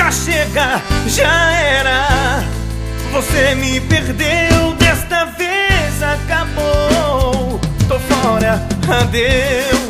já chega, já era. Você me perdeu, desta vez acabou. Tô fora, adeus.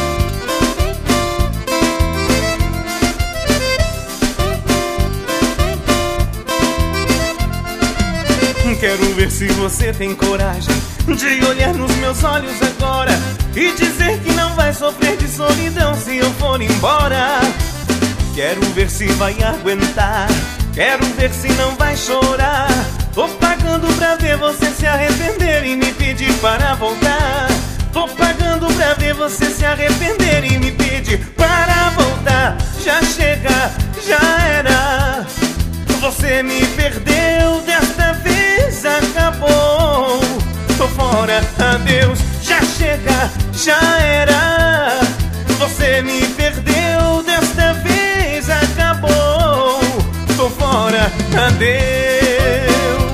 Quero ver se você tem coragem de olhar nos meus olhos agora e dizer que não vai sofrer de solidão se eu for embora. Quero ver se vai aguentar, quero ver se não vai chorar. Tô pagando pra ver você se arrepender e me pedir para voltar. Tô pagando pra ver você se arrepender e me pedir para voltar. Já chega, já era. Você me perdeu, desta vez acabou. Tô fora, adeus. Já chega, já era. Você me perdeu, desta vez acabou. Tô fora, adeus.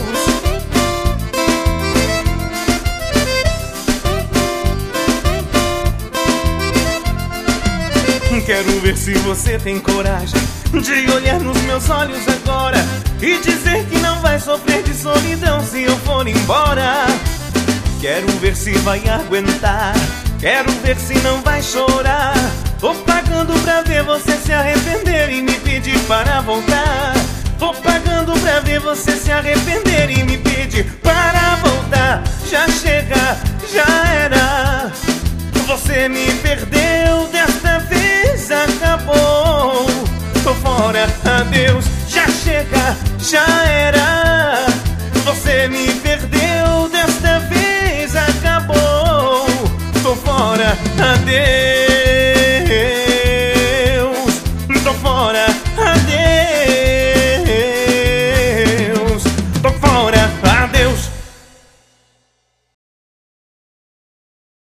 Quero ver se você tem coragem de olhar nos meus olhos agora e dizer que não vai sofrer de solidão se eu for embora. Quero ver se vai aguentar, quero ver se não vai chorar. Tô pagando pra ver você se arrepender e me pedir para voltar. Tô pagando pra ver você se arrepender e me pedir para voltar. Já chega, já era. Você me perdeu, desta vez acabou. Tô fora, adeus. Já chega, já era.